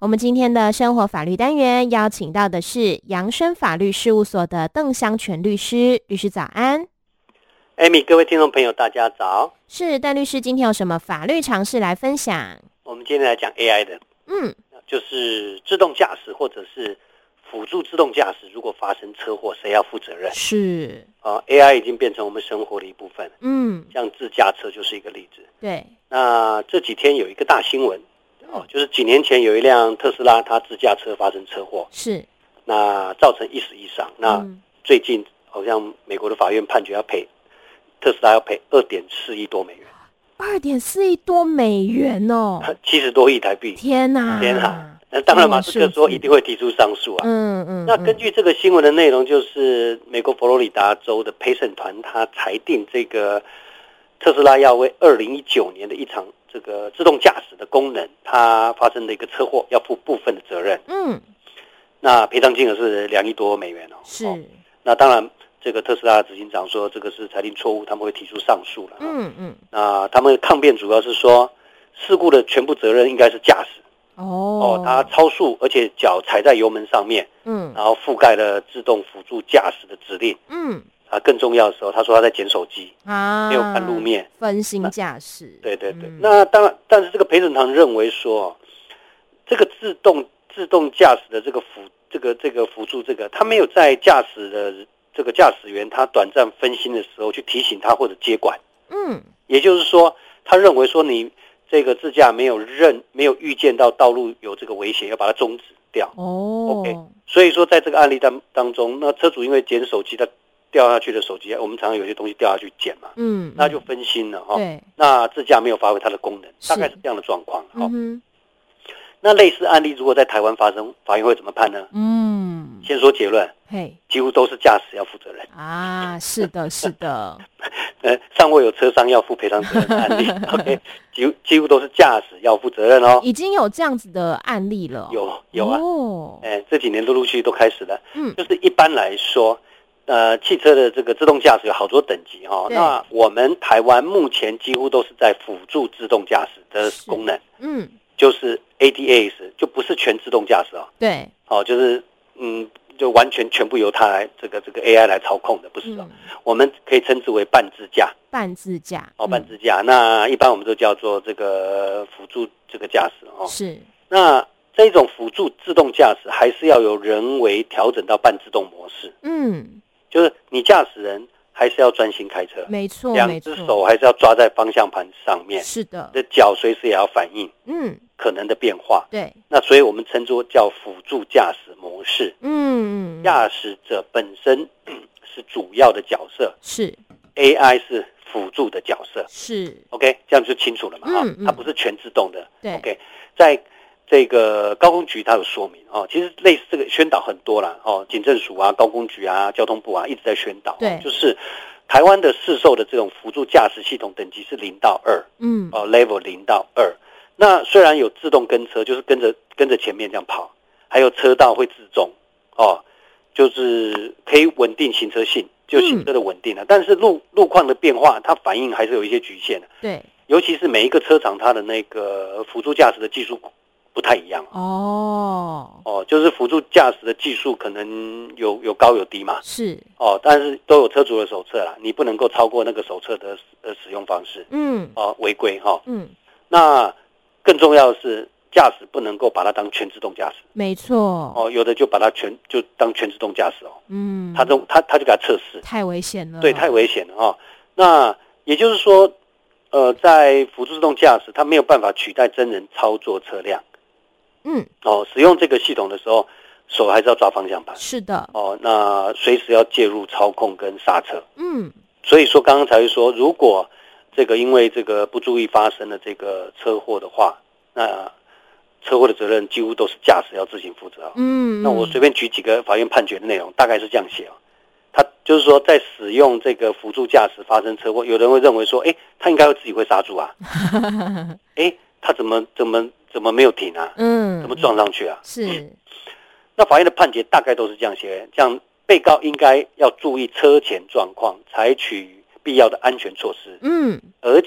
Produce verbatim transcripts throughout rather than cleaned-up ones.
我们今天的生活法律单元邀请到的是扬生法律事务所的邓湘全律师，律师早安。 Amy， 各位听众朋友大家早。 是，邓律师今天有什么法律常识来分享？ 我们今天来讲 A I 的， 嗯， 就是自动驾驶或者是辅助自动驾驶，如果发生车祸，谁要负责任？ 是啊 ，A I 已经变成我们生活的一部分。 嗯， 像自驾车就是一个例子。 对。 那这几天有一个大新闻，哦，就是几年前有一辆特斯拉，它自驾车发生车祸， 是， 那造成一死一伤。那最近好像美国的法院判决要赔特斯拉要赔二点四亿多美元。 二点四亿多美元哦， 七十多亿台币。 天哪， 天哪！那当然，马斯克说一定会提出上诉啊。 嗯嗯。 那根据这个新闻的内容，就是美国佛罗里达州的陪审团，他裁定这个特斯拉要为二零一九年的一场这个自动驾驶的功能，它发生的一个车祸，要负部分的责任。 嗯。那赔偿金额是两亿多美元哦。 是。 哦那当然。这个特斯拉的执行长说，这个是裁定错误，他们会提出上诉了。 嗯嗯。 那他们抗辩主要是说，事故的全部责任应该是驾驶。 哦。 哦，他超速，而且脚踩在油门上面。嗯。然后覆盖了自动辅助驾驶的指令。嗯。啊，更重要的时候，他说他在捡手机啊，没有看路面， 分心驾驶。 对对对。嗯、那当然，但是这个陪审团认为说，这个自动自动驾驶的这个辅这个这个辅助这个，他没有在驾驶的。这个驾驶员他短暂分心的时候去提醒他或者接管，嗯，也就是说，他认为说你这个自驾没有认没有预见到道路有这个危险，要把它终止掉。哦 ，OK， 所以说在这个案例当当中，那车主因为捡手机，他掉下去的手机，我们常常有些东西掉下去捡嘛，嗯，那就分心了哈。对，那自驾没有发挥它的功能，大概是这样的状况。哈、嗯，那类似案例如果在台湾发生，法院会怎么判呢？嗯，先说结论，嘿，几乎都是驾驶要负责任啊，是的，是的， 呃，尚未有车商要负赔偿责任的案例，OK， 几乎几乎都是驾驶要负责任哦。 已经有这样子的案例了， 有有啊，哦，哎、欸，这几年都陆续都开始了，嗯，就是一般来说，呃，汽车的这个自动驾驶有好多等级哈、哦，那我们台湾目前几乎都是在辅助自动驾驶的功能，嗯。就是 A D A S 就不是全自动驾驶啊，对，哦，就是嗯，就完全全部由它来这个这个 A I 来操控的，不是哦、嗯，我们可以称之为半自驾， 半自驾， 哦，半自驾、嗯，那一般我们都叫做这个辅助这个驾驶哦，是，那这种辅助自动驾驶还是要有人为调整到半自动模式，嗯，就是你驾驶人。还是要专心开车， 没错， 两只手还是要抓在方向盘上面， 是的， 的脚随时也要反应，嗯，可能的变化， 对， 那所以我们称作叫辅助驾驶模式，嗯，驾驶者本身是主要的角色，是 A I 是辅助的角色，是 OK， 这样就清楚了嘛，嗯嗯，它不是全自动的，对 ，OK， 在。这个高工局它有说明哦，其实类似这个宣导很多啦哦，警政署啊、高工局啊、交通部啊一直在宣导，对，就是台湾的市售的这种辅助驾驶系统等级是零到二，嗯，哦 ，level 零到二。那虽然有自动跟车，就是跟着跟着前面这样跑，还有车道会自重，哦，就是可以稳定行车性，就行车的稳定了、啊嗯。但是路路况的变化，它反应还是有一些局限的，对，尤其是每一个车厂它的那个辅助驾驶的技术。不太一样哦哦，就是辅助驾驶的技术可能有有高有低嘛，是哦，但是都有车主的手册啦，你不能够超过那个手册的呃使用方式，嗯，哦违规哈，嗯，那更重要的是驾驶不能够把它当全自动驾驶， 没错， 哦，有的就把它全就当全自动驾驶哦，嗯，他这他他就给他测试， 太危险了， 对，太危险了哈、哦，那也就是说，呃，在辅助自动驾驶，它没有办法取代真人操作车辆。嗯，哦，使用这个系统的时候，手还是要抓方向盘。 是的。 哦，那随时要介入操控跟刹车。嗯，所以说刚刚才会说，如果这个因为这个不注意发生了这个车祸的话，那车祸的责任几乎都是驾驶要自行负责。嗯，那我随便举几个法院判决的内容，大概是这样写哦。他就是说，在使用这个辅助驾驶发生车祸，有人会认为说，哎，他应该会自己会刹住啊。哎，他怎么怎么？怎么没有停啊？嗯，怎么撞上去啊？是，嗯、那法院的判决大概都是这样写，这样被告应该要注意车前状况，采取必要的安全措施。嗯，而且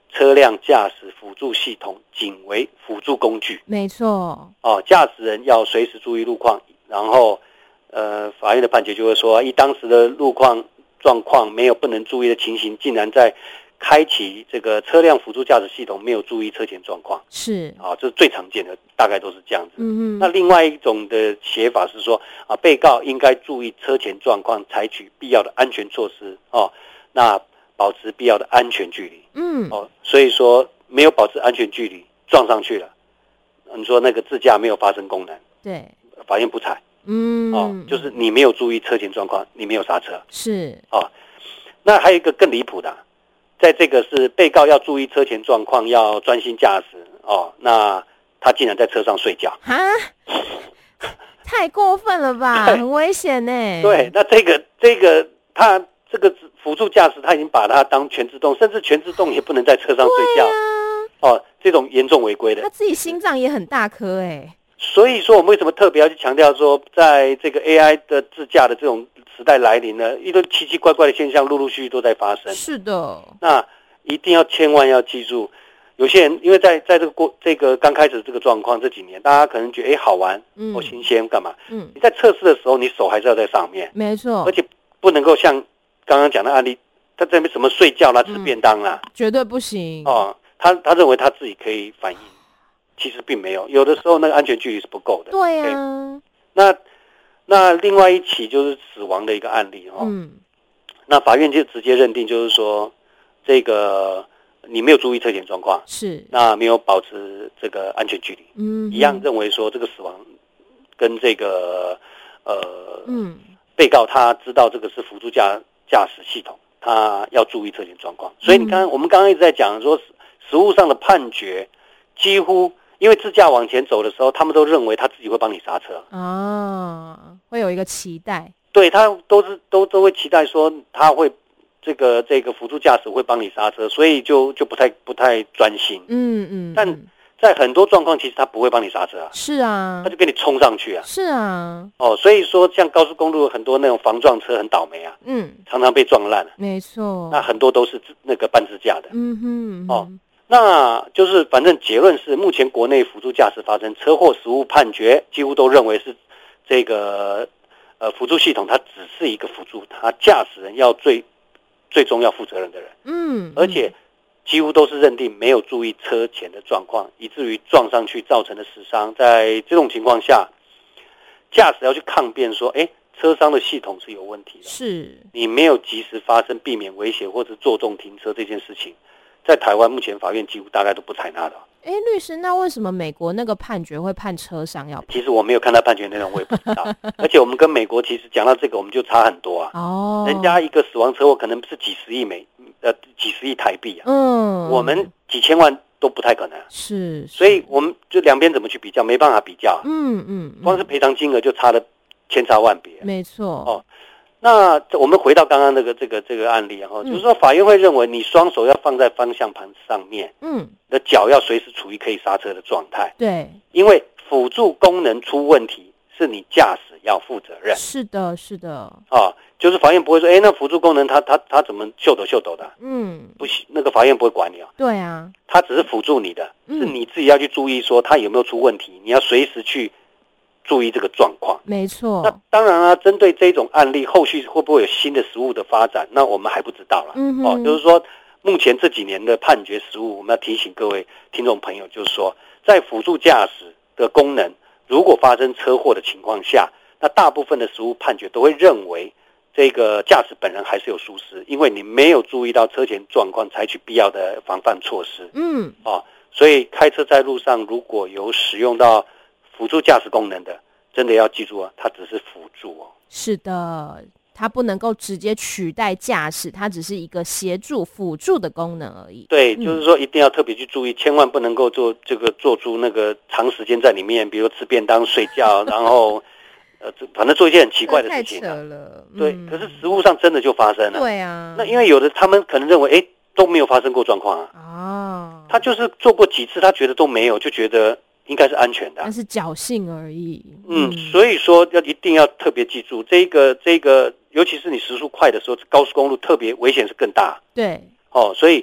车辆驾驶辅助系统仅为辅助工具。 没错。 哦，驾驶人要随时注意路况，然后呃，法院的判决就会说，以当时的路况状况没有不能注意的情形，竟然在开启这个车辆辅助驾驶系统没有注意车前状况。 是啊，这是最常见的，大概都是这样子。 嗯嗯。 那另外一种的写法是说，啊，被告应该注意车前状况，采取必要的安全措施哦。那保持必要的安全距离。嗯。哦，所以说没有保持安全距离，撞上去了，你说那个自驾没有发生功能， 对， 法院不采。嗯。哦，就是你没有注意车前状况，你没有刹车。 是。 哦，那还有一个更离谱的、啊。在这个是被告要注意车前状况，要专心驾驶哦。那他竟然在车上睡觉，哈， 太过分了吧，很危险呢。 对，那这个这个他这个辅助驾驶，他已经把它当全自动，甚至全自动也不能在车上睡觉、啊、哦，这种严重违规的。 他自己心脏也很大颗哎。 所以说，我们为什么特别要去强调说，在这个 A I 的自驾的这种时代来临呢？一堆奇奇怪怪的现象陆陆续续都在发生。 是的， 那一定要千万要记住，有些人因为在在这个过这个刚开始这个状况这几年，大家可能觉得哎好玩，嗯，或新鲜干嘛？嗯，你在测试的时候，你手还是要在上面， 没错， 而且不能够像刚刚讲的案例，他在那边什么睡觉啦、吃便当啦， 嗯、绝对不行哦。他他认为他自己可以反应。其实并没有，有的时候那个安全距离是不够的。 对呀、啊。 那那另外一起就是死亡的一个案例哦。嗯。那法院就直接认定，就是说，这个你没有注意车前状况， 是那没有保持这个安全距离，嗯，一样认为说这个死亡跟这个呃，嗯，被告他知道这个是辅助驾驾驶系统，他要注意车前状况。所以你刚刚、嗯、我们刚刚一直在讲说，实务上的判决几乎。因为自驾往前走的时候，他们都认为他自己会帮你刹车啊，会有一个期待。 对，他都是都都会期待说他会这个这个辅助驾驶会帮你刹车，所以就就不太不太专心。嗯嗯。但在很多状况，其实他不会帮你刹车啊。 是啊。 他就给你冲上去啊。 是啊。 哦，所以说像高速公路很多那种防撞车很倒霉啊。嗯。常常被撞烂了。 没错。 那很多都是那个半自驾的。嗯哼。哦。 那就是反正结论是，目前国内辅助驾驶发生车祸实务判决，几乎都认为是这个呃辅助系统它只是一个辅助，它驾驶人要最最终要负责任的人。嗯，而且几乎都是认定没有注意车前的状况，以至于撞上去造成的死伤。在这种情况下，驾驶要去抗辩说，哎，车商的系统是有问题的， 是你没有及时发生避免危险或者坐重停车这件事情。在台湾目前法院几乎大概都不采纳的。 哎，律师，那为什么美国那个判决会判车商要？ 其实我没有看到判决内容，我也不知道。而且我们跟美国其实讲到这个，我们就差很多啊。哦。人家一个死亡车祸可能是几十亿美，呃，几十亿台币啊。嗯。我们几千万都不太可能。 是。 所以我们就两边怎么去比较，没办法比较。嗯嗯。光是赔偿金额就差了千差万别。 没错。 哦。那我们回到刚刚那个这个这个案例哈、嗯，就是说法院会认为你双手要放在方向盘上面，嗯，你的脚要随时处于可以刹车的状态， 对， 因为辅助功能出问题是你驾驶要负责任。 是的，是的， 啊，就是法院不会说，哎，那辅助功能它它它怎么秀抖秀抖的？嗯，不行，那个法院不会管你啊。 对啊， 它只是辅助你的，是你自己要去注意说它有没有出问题，你要随时去。注意这个状况， 没错。 那当然了，针对这种案例，后续会不会有新的实务的发展？那我们还不知道了。嗯哦，就是说，目前这几年的判决实务，我们要提醒各位听众朋友，就是说，在辅助驾驶的功能如果发生车祸的情况下，那大部分的实务判决都会认为，这个驾驶本人还是有疏失，因为你没有注意到车前状况，采取必要的防范措施。嗯，哦，所以开车在路上如果有使用到辅助驾驶功能的，真的要记住啊，它只是辅助哦。 是的，它不能够直接取代驾驶，它只是一个协助、辅助的功能而已。 对，嗯、就是说一定要特别去注意，千万不能够做这个做出那个长时间在里面，比如吃便当、睡觉，然后呃，反正做一些很奇怪的事情、啊。 太扯了。嗯、 对，可是实务上真的就发生了。 对啊。 那因为有的他们可能认为，哎，都没有发生过状况啊。哦。他就是做过几次，他觉得都没有，就觉得。应该是安全的、啊， 但是侥幸而已。 嗯，所以说要一定要特别记住，这个这个，尤其是你时速快的时候，高速公路特别危险是更大。 对， 哦，所以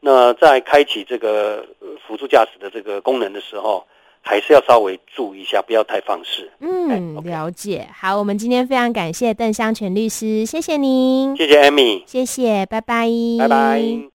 那在开启这个辅助驾驶的这个功能的时候，还是要稍微注意一下，不要太放肆。 嗯，哎 okay、了解。好，我们今天非常感谢邓湘全律师，谢谢您， 谢谢 Amy， 谢谢，拜拜， 拜拜。